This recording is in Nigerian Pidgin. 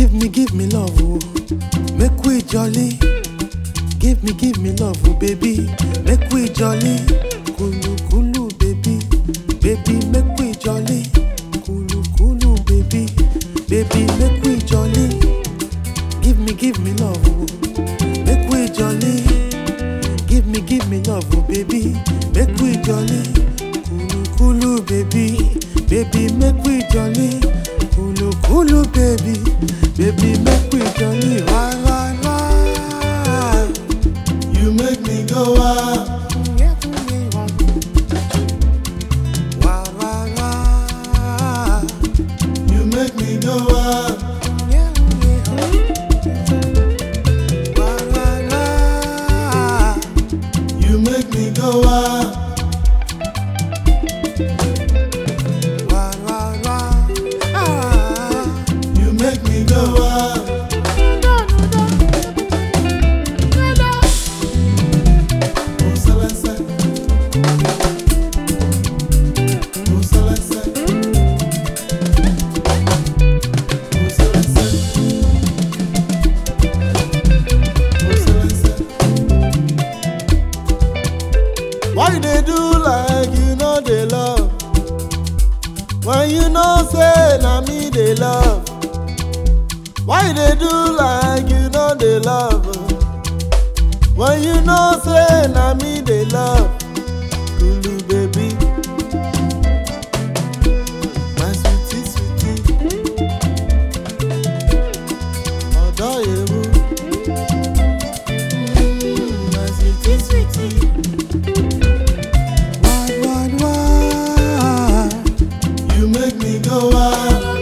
give me love, oh. Make we jolly. Give me love, oh baby. Make we jolly. Kulu kulu baby, baby make we jolly. Kulu kulu baby, baby make we jolly. Give me love, oh. Make we jolly. Give me love, oh baby. Make we jolly. Kulu kulu baby, baby make we jolly. Kulu kulu baby, baby make we jolly. Why, why, why? You make me go wild. Why, why, why? You make me go wild. Why, why, why? You make me go wild. Why, why, why? You make me go wild. Oh, Celeste. Oh, Celeste. Oh, Celeste. Oh, Celeste. Why you dey do like you know they love? When you know say na me they love. Why you dey do like you know they love? When you know say na me they love. Kulu baby, my sweetie sweetie, odo yewu, my sweetie sweetie. Why, why, why? You make me go wild.